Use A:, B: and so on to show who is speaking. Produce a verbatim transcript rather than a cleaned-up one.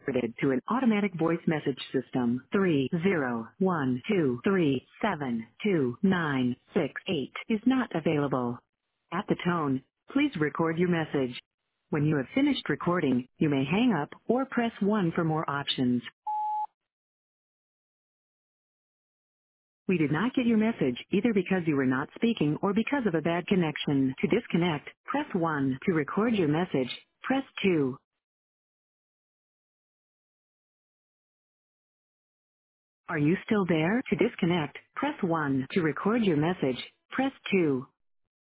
A: forwarded to an automatic voice message system. three zero one two three seven two nine six eight is not available. At the tone, please record your message. When you have finished recording, you may hang up or press one for more options. We did not get your message either because you were not speaking or because of a bad connection. To disconnect, press one. To record your message, press two. Are you still there? To disconnect, press one. To record your message, press two.